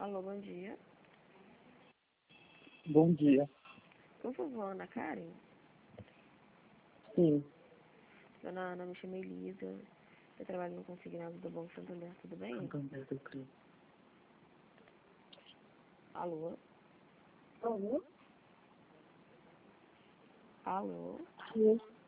Alô, bom dia. Bom dia. Por favor, Ana Karen. Sim, Dona Ana, me chama Elisa. Eu trabalho no consignado do Banco Santander, tudo bem? Alô? Alô? Alô? Alô?